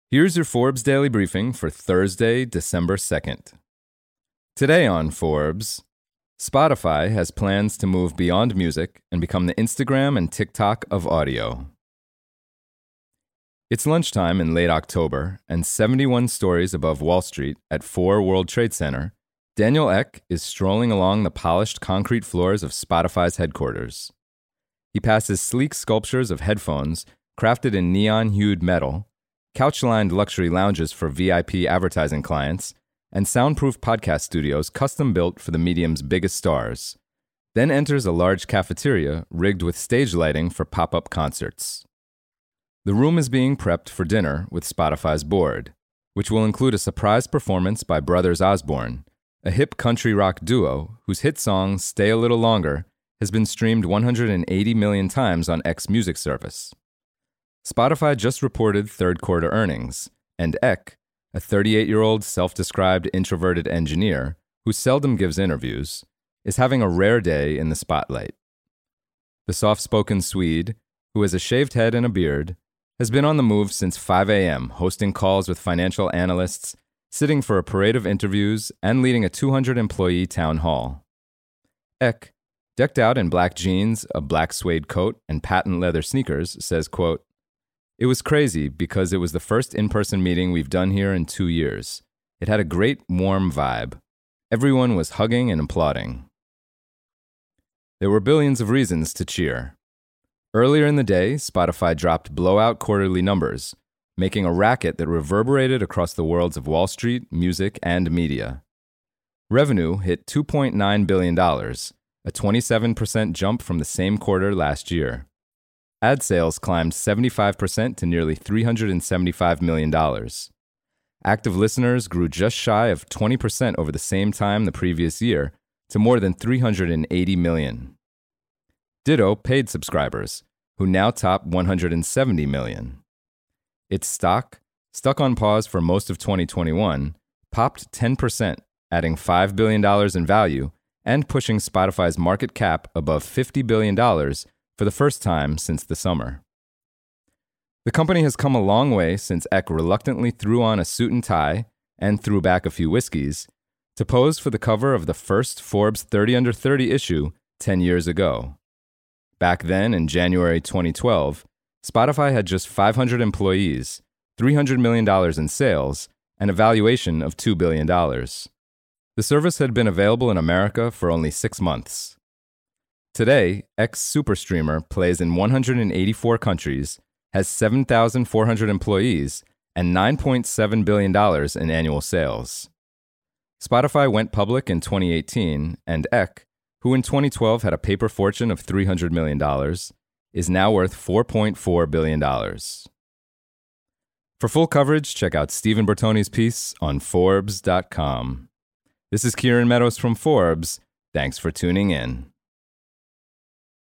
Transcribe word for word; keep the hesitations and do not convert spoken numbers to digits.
Here's your Forbes Daily Briefing for Thursday, December second. Today on Forbes, Spotify has plans to move beyond music and become the Instagram and TikTok of audio. It's lunchtime in late October, and seventy-one stories above Wall Street at four World Trade Center, Daniel Ek is strolling along the polished concrete floors of Spotify's headquarters. He passes sleek sculptures of headphones crafted in neon-hued metal, couch-lined luxury lounges for V I P advertising clients, and soundproof podcast studios custom-built for the medium's biggest stars, then enters a large cafeteria rigged with stage lighting for pop-up concerts. The room is being prepped for dinner with Spotify's board, which will include a surprise performance by Brothers Osborne, a hip country rock duo whose hit song Stay a Little Longer has been streamed one hundred eighty million times on X music service. Spotify just reported third-quarter earnings, and Ek, a thirty-eight-year-old self-described introverted engineer who seldom gives interviews, is having a rare day in the spotlight. The soft-spoken Swede, who has a shaved head and a beard, has been on the move since five a.m., hosting calls with financial analysts, sitting for a parade of interviews, and leading a two hundred employee town hall. Ek, decked out in black jeans, a black suede coat, and patent leather sneakers, says, quote, "It was crazy because it was the first in-person meeting we've done here in two years. It had a great, warm vibe. Everyone was hugging and applauding." There were billions of reasons to cheer. Earlier in the day, Spotify dropped blowout quarterly numbers, making a racket that reverberated across the worlds of Wall Street, music, and media. Revenue hit two point nine billion dollars, a twenty-seven percent jump from the same quarter last year. Ad sales climbed seventy-five percent to nearly three hundred seventy-five million dollars. Active listeners grew just shy of twenty percent over the same time the previous year to more than three hundred eighty million. Ditto paid subscribers, who now top one hundred seventy million. Its stock, stuck on pause for most of twenty twenty-one, popped ten percent, adding five billion dollars in value and pushing Spotify's market cap above fifty billion dollars for the first time since the summer. The company has come a long way since Ek reluctantly threw on a suit and tie and threw back a few whiskeys to pose for the cover of the first Forbes thirty under thirty issue ten years ago. Back then, in January twenty twelve, Spotify had just five hundred employees, three hundred million dollars in sales, and a valuation of two billion dollars. The service had been available in America for only six months. Today, X Superstreamer plays in one hundred eighty-four countries, has seven thousand four hundred employees, and nine point seven billion dollars in annual sales. Spotify went public in twenty eighteen, and Ek, who in twenty twelve had a paper fortune of three hundred million dollars, is now worth four point four billion dollars. For full coverage, check out Stephen Bertoni's piece on Forbes dot com. This is Kieran Meadows from Forbes. Thanks for tuning in.